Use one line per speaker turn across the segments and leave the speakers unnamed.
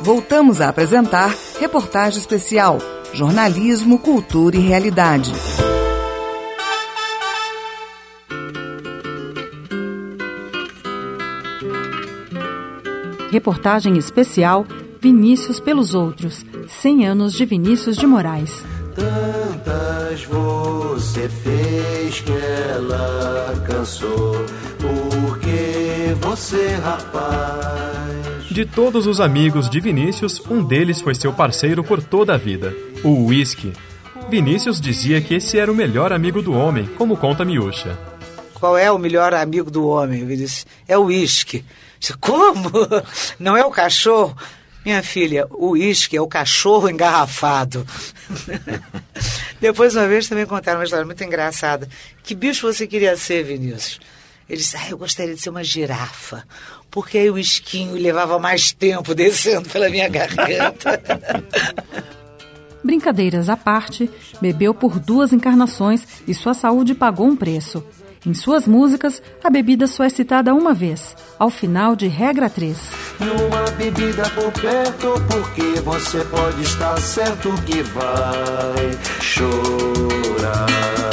voltamos a apresentar reportagem especial Jornalismo, Cultura e Realidade.
Reportagem especial Vinícius pelos Outros, 100 anos de Vinícius de Moraes.
Tantas você fez que ela cansou, porque você, rapaz...
De todos os amigos de Vinícius, um deles foi seu parceiro por toda a vida, o uísque. Vinícius dizia que esse era o melhor amigo do homem, como conta Miúcha.
Qual é o melhor amigo do homem, Vinícius? É o uísque. Como? Não é o cachorro? Minha filha, o uísque é o cachorro engarrafado. Depois, uma vez, também contaram uma história muito engraçada. Que bicho você queria ser, Vinícius? Ele disse, eu gostaria de ser uma girafa, porque aí o esquinho levava mais tempo descendo pela minha garganta.
Brincadeiras à parte, bebeu por 2 encarnações e sua saúde pagou um preço. Em suas músicas, a bebida só é citada uma vez, ao final de Regra 3.
Numa bebida por perto, porque você pode estar certo que vai chorar.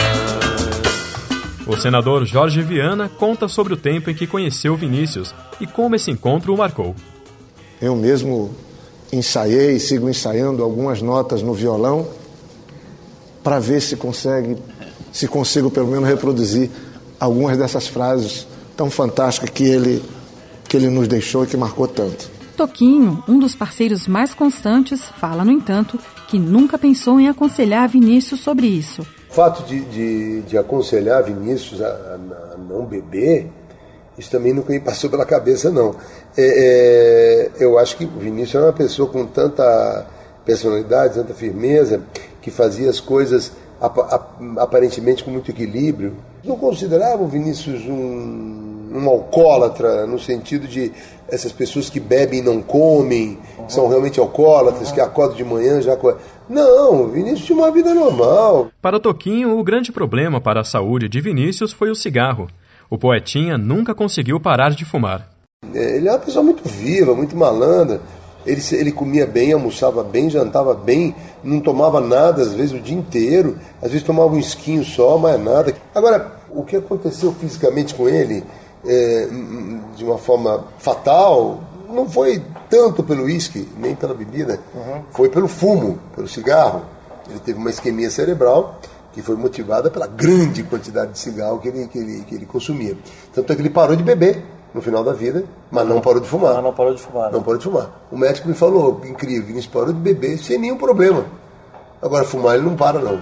O senador Jorge Viana conta sobre o tempo em que conheceu Vinícius e como esse encontro o marcou.
Eu mesmo ensaiei e sigo ensaiando algumas notas no violão para ver se consigo pelo menos reproduzir algumas dessas frases tão fantásticas que ele nos deixou e que marcou tanto.
Toquinho, um dos parceiros mais constantes, fala, no entanto, que nunca pensou em aconselhar Vinícius sobre isso.
O fato de aconselhar Vinícius a não beber, isso também nunca me passou pela cabeça, não. Eu acho que o Vinícius era uma pessoa com tanta personalidade, tanta firmeza, que fazia as coisas aparentemente com muito equilíbrio. Não considerava o Vinícius um alcoólatra, no sentido de essas pessoas que bebem e não comem, que são realmente alcoólatras, que acordam de manhã já... Não, o Vinícius tinha uma vida normal.
Para Toquinho, o grande problema para a saúde de Vinícius foi o cigarro. O poetinha nunca conseguiu parar de fumar.
Ele é uma pessoa muito viva, muito malandra. Ele comia bem, almoçava bem, jantava bem, não tomava nada, às vezes o dia inteiro, às vezes tomava um esquinho só, mais nada. Agora, o que aconteceu fisicamente com ele, de uma forma fatal, não foi tanto pelo uísque, nem pela bebida, foi pelo fumo, pelo cigarro. Ele teve uma isquemia cerebral que foi motivada pela grande quantidade de cigarro que ele consumia. Tanto é que ele parou de beber no final da vida, mas não parou de fumar.
Não parou de fumar.
Não parou de fumar. O médico me falou, incrível, Vinícius parou de beber sem nenhum problema. Agora, fumar ele não para, não.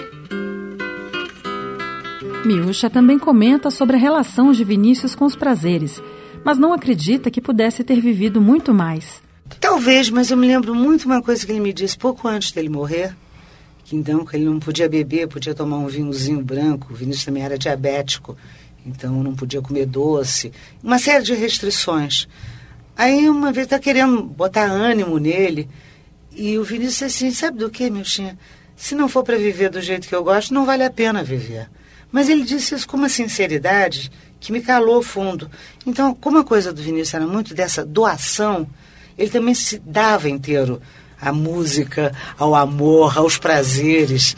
Miúcha também comenta sobre a relação de Vinícius com os prazeres, mas não acredita que pudesse ter vivido muito mais.
Talvez, mas eu me lembro muito uma coisa que ele me disse pouco antes dele morrer, que então que ele não podia beber, podia tomar um vinhozinho branco, o Vinícius também era diabético, então não podia comer doce, uma série de restrições. Aí uma vez está querendo botar ânimo nele, e o Vinícius disse assim, sabe do que, Miúchinha? Se não for para viver do jeito que eu gosto, não vale a pena viver. Mas ele disse isso com uma sinceridade que me calou fundo. Então, como a coisa do Vinícius era muito dessa doação, ele também se dava inteiro à música, ao amor, aos prazeres.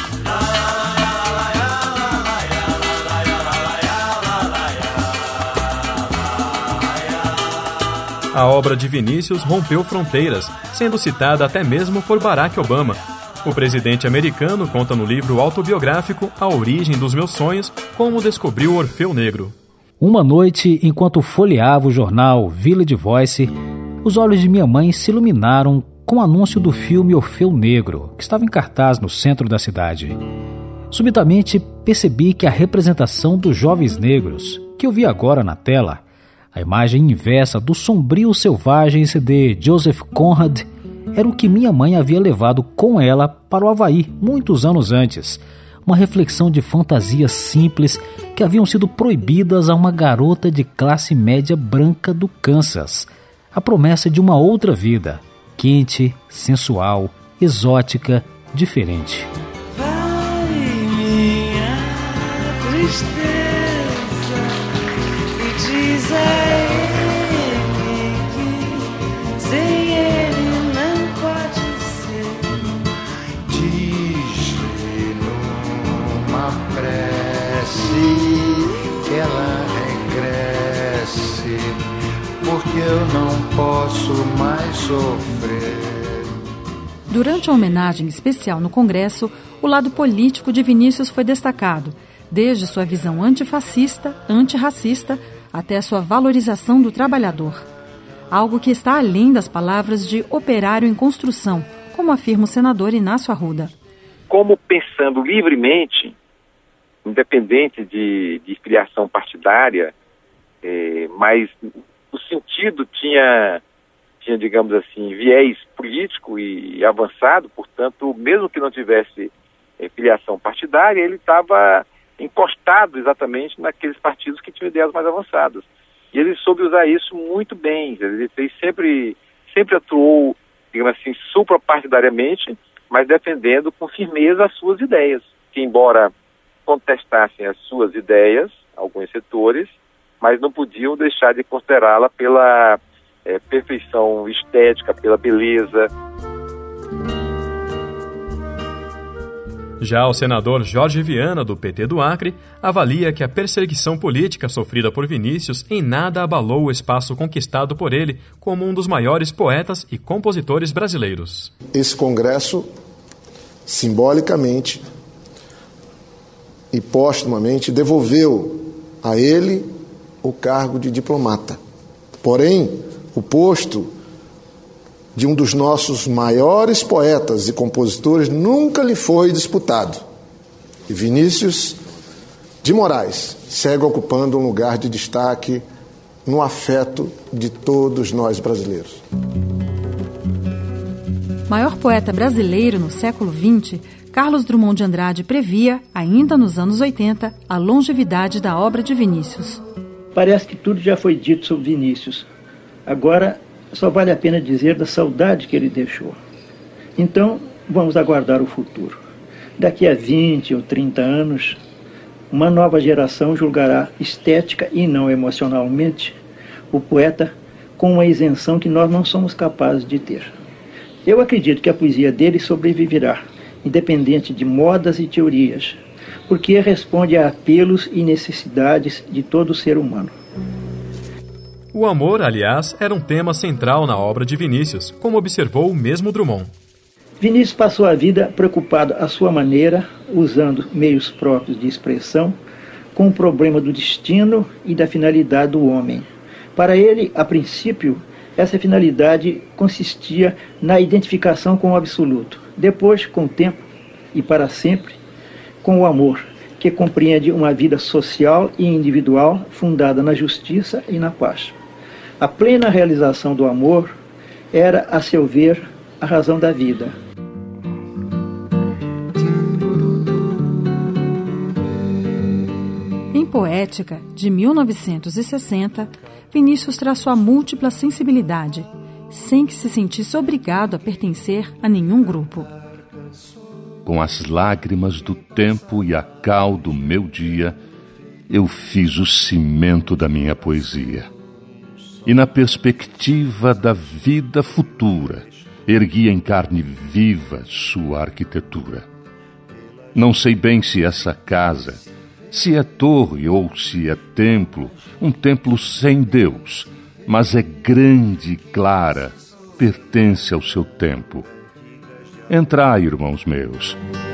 A obra de Vinícius rompeu fronteiras, sendo citada até mesmo por Barack Obama. O presidente americano conta no livro autobiográfico A Origem dos Meus Sonhos como descobriu Orfeu Negro.
Uma noite, enquanto folheava o jornal Village Voice, os olhos de minha mãe se iluminaram com o anúncio do filme Orfeu Negro, que estava em cartaz no centro da cidade. Subitamente, percebi que a representação dos jovens negros, que eu vi agora na tela, a imagem inversa do sombrio selvagem CD Joseph Conrad, era o que minha mãe havia levado com ela para o Havaí muitos anos antes. Uma reflexão de fantasias simples que haviam sido proibidas a uma garota de classe média branca do Kansas. A promessa de uma outra vida, quente, sensual, exótica, diferente.
Vai, minha tristeza, e diz a ele que sem ele porque eu não posso mais sofrer.
Durante a homenagem especial no Congresso, o lado político de Vinícius foi destacado, desde sua visão antifascista, antirracista, até a sua valorização do trabalhador. Algo que está além das palavras de operário em construção, como afirma o senador Inácio Arruda.
Como pensando livremente, independente de filiação partidária, mas o sentido tinha, digamos assim, viés político e avançado, portanto, mesmo que não tivesse filiação partidária, ele estava encostado exatamente naqueles partidos que tinham ideias mais avançadas. E ele soube usar isso muito bem. Ele sempre atuou, digamos assim, suprapartidariamente, mas defendendo com firmeza as suas ideias, que embora contestassem as suas ideias, alguns setores, mas não podiam deixar de considerá-la pela perfeição estética, pela beleza.
Já o senador Jorge Viana, do PT do Acre, avalia que a perseguição política sofrida por Vinícius em nada abalou o espaço conquistado por ele como um dos maiores poetas e compositores brasileiros.
Esse congresso, simbolicamente e póstumamente, devolveu a ele o cargo de diplomata. Porém, o posto de um dos nossos maiores poetas e compositores nunca lhe foi disputado. E Vinícius de Moraes segue ocupando um lugar de destaque no afeto de todos nós brasileiros.
Maior poeta brasileiro no século XX, Carlos Drummond de Andrade previa, ainda nos anos 80, a longevidade da obra de Vinícius.
Parece que tudo já foi dito sobre Vinícius. Agora, só vale a pena dizer da saudade que ele deixou. Então, vamos aguardar o futuro. Daqui a 20 ou 30 anos, uma nova geração julgará estética e não emocionalmente o poeta com uma isenção que nós não somos capazes de ter. Eu acredito que a poesia dele sobreviverá, independente de modas e teorias, porque responde a apelos e necessidades de todo ser humano.
O amor, aliás, era um tema central na obra de Vinícius, como observou o mesmo Drummond.
Vinícius passou a vida preocupado à sua maneira, usando meios próprios de expressão, com o problema do destino e da finalidade do homem. Para ele, a princípio, essa finalidade consistia na identificação com o absoluto. Depois, com o tempo e para sempre, com o amor, que compreende uma vida social e individual fundada na justiça e na paz. A plena realização do amor era, a seu ver, a razão da vida.
Em Poética, de 1960, Vinícius traz sua múltipla sensibilidade, sem que se sentisse obrigado a pertencer a nenhum grupo.
Com as lágrimas do tempo e a cal do meu dia, eu fiz o cimento da minha poesia. E na perspectiva da vida futura, ergui em carne viva sua arquitetura. Não sei bem se essa casa, se é torre ou se é templo, um templo sem Deus, mas é grande e clara, pertence ao seu tempo. Entrai, irmãos meus.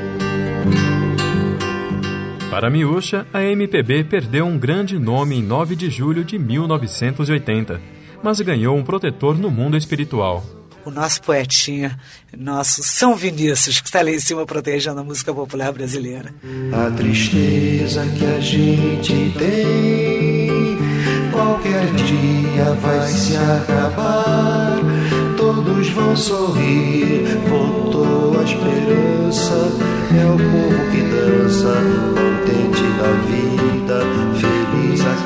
Para Miúcha, a MPB perdeu um grande nome em 9 de julho de 1980, mas ganhou um protetor no mundo espiritual.
O nosso poetinha, nosso São Vinícius, que está lá em cima protegendo a música popular brasileira.
A tristeza que a gente tem, qualquer dia vai se acabar. Todos vão sorrir, voltou a esperança. É o povo que dança, contente da vida, feliz a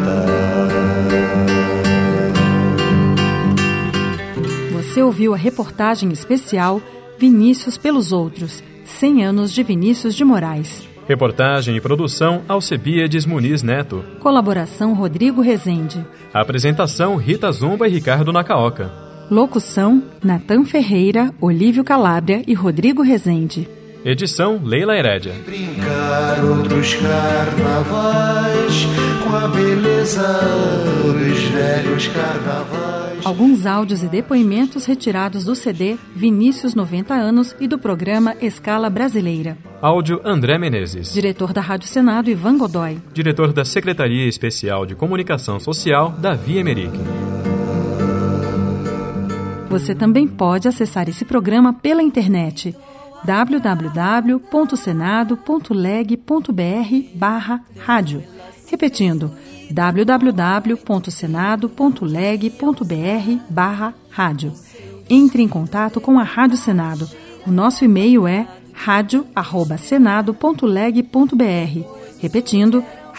cantar.
Você ouviu a reportagem especial Vinícius pelos Outros, 100 anos de Vinícius de Moraes.
Reportagem e produção Alcebiades Muniz Neto.
Colaboração Rodrigo Rezende.
Apresentação Rita Zumba e Ricardo Nacaoca.
Locução Natan Ferreira, Olívio Calabria e Rodrigo Rezende.
Edição Leila Herédia.
Brincar outros carnavais com a beleza dos velhos carnavais.
Alguns áudios e depoimentos retirados do CD Vinícius 90 anos e do programa Escala Brasileira.
Áudio André Menezes.
Diretor da Rádio Senado Ivan Godoy.
Diretor da Secretaria Especial de Comunicação Social Davi Emerick.
Você também pode acessar esse programa pela internet www.senado.leg.br/rádio. Repetindo, www.senado.leg.br/rádio. Entre em contato com a Rádio Senado. O nosso e-mail é radio@senado.leg.br. Repetindo,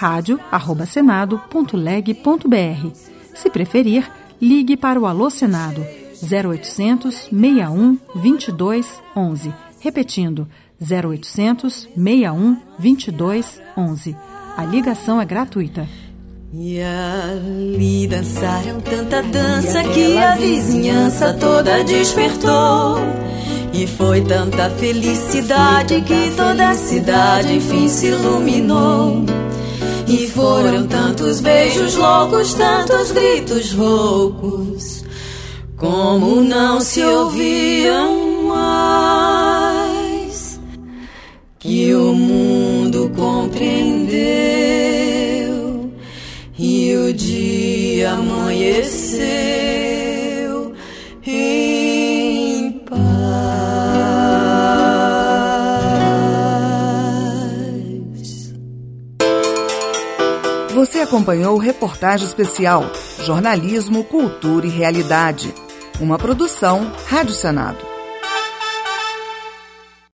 radio@senado.leg.br. Se preferir, ligue para o Alô Senado 0800 61 22 11. Repetindo, 0800 61 22 11. A ligação é gratuita.
E ali dançaram tanta dança que a vizinhança toda despertou. E foi tanta felicidade que toda a cidade enfim se iluminou. E foram tantos beijos loucos, tantos gritos roucos, como não se ouviam mais, que o mundo compreendeu e o dia amanheceu em paz.
Você acompanhou Reportagem Especial, Jornalismo, Cultura e Realidade. Uma produção Rádio Senado.